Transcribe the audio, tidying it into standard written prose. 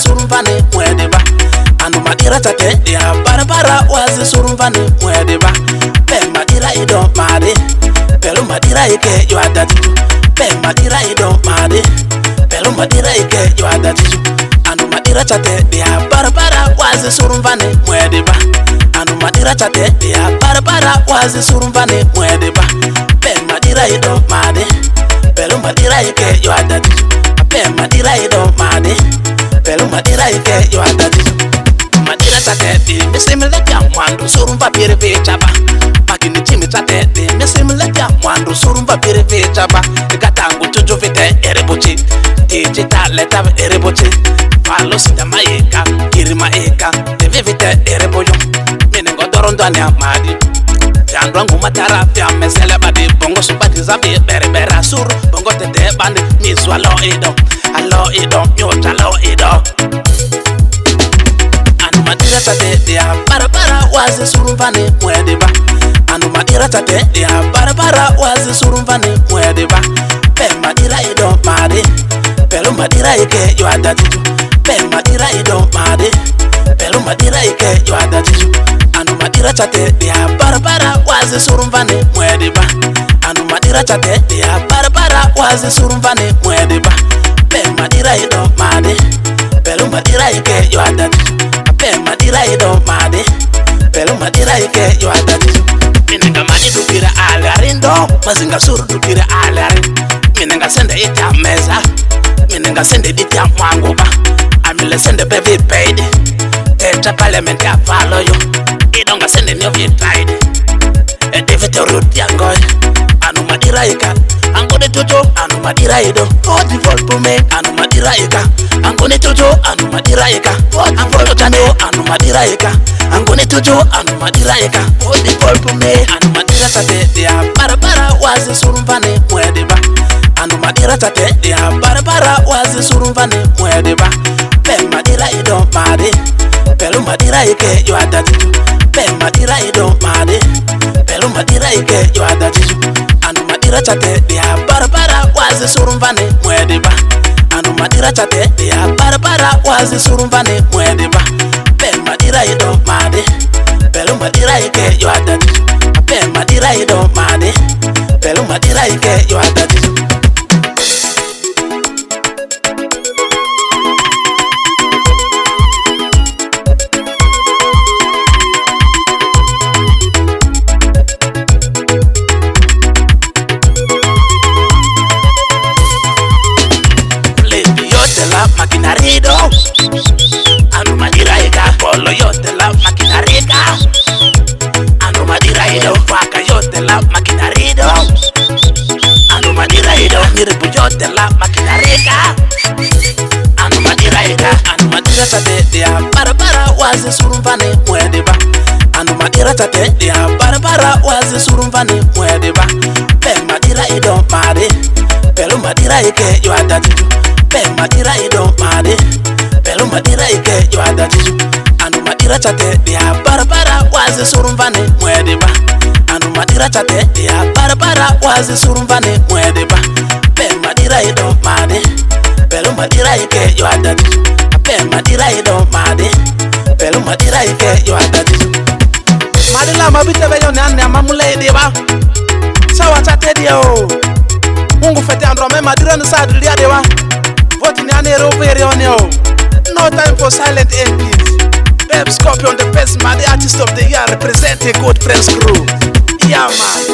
surumvane mwedeba anu madira tate ya bara wazi surumvane mwedeba pe madira ido made pelu madira ike yo adatitu pe madira ido made pelu madira ike yo adatitu anu madira tate ya bara wazi surumvane mwedeba anu madira tate ya bara wazi surumvane mwedeba pe madira ido made pelu madira ike yo adatitu pe madira ido made pelu madira ike yo adatitu madira tate di misimileka mwando surumva pire vechaba makini chimi tate di misimileka mwando surumva pire vechaba katangu tujuvite erebochi digital leta erebochi falo sita maeka kirima eka devivite ereboyo minengo dorondani amadi Jandwangu matara pia mesele badi bongo subati zabi berebera sur bongo tete bandi miswa lo ido nyota lo ido anu madira tate dia bara wazi surumvane mwedeba anu madira tate dia bara wazi surumvane mwedeba pe madira ido made pelu madira ike yo adatitu pe madira ido made pelu madira ike yo adatitu anu madira tate dia bara wazi surumvane mwedeba anu madira tate dia bara wazi surumvane mwedeba pe madira ido made pelu madira ike yo adatitu pe madira ido made pelu madira ike yo adatitu minenga mani dukira alarindo mazinga suru dukira alari minenga sende ita meza minenga sende ditia mwangoba amile sende bevi paid teta parliament ya follow you idonga sende nyo vitraid edivite root yangoy anu madira ika angone tojo anu madira ido odi volpo me anu madira ika angone tojo anu madira ika odi tano anu madira ika angone tojo anu madira ika odi volpo me anu madira tate dia bara wazi surumvane mwedeba anu madira tate dia bara wazi surumvane mwedeba pe madira ido made pelu madira ike yo adatitu pe madira ido made pelu madira ike yo adatitu anu madira tate dia bara wazi surumvane mwedeba anu madira tate dia bara wazi surumvane mwedeba pe madira ido made pelu madira ike yo adatitu pe madira ido made pelu madira ike yo adatitu maquinarido anu madira ika polo yote la maquinarica anu madira ido faka yote la maquinarido anu madira ido niribu yote la maquinarica anu madira ika anu madira tate dia bara wazi surumvane mwedeba anu madira tate dia bara wazi surumvane mwedeba pe madira ido made pelu madira ike yo adatitu pe madira ido made pelu madira ike yo adatitu anu madira tate dia bara wazi surumvane mwedeba anu madira tate dia bara wazi surumvane mwedeba pe madira ido made pelu madira ike yo adatitu pe madira ido made pelu madira ike yo adatitu madila mabite beyo nane amamule deba sawa tate dia o Mungu fete andro me madira no sa dia deba Voti ni anero veri onyo. No time for silent MPs. Beb Scorpion, the best man, the artist of the year, representing Good Friends Crew. Yeah, man.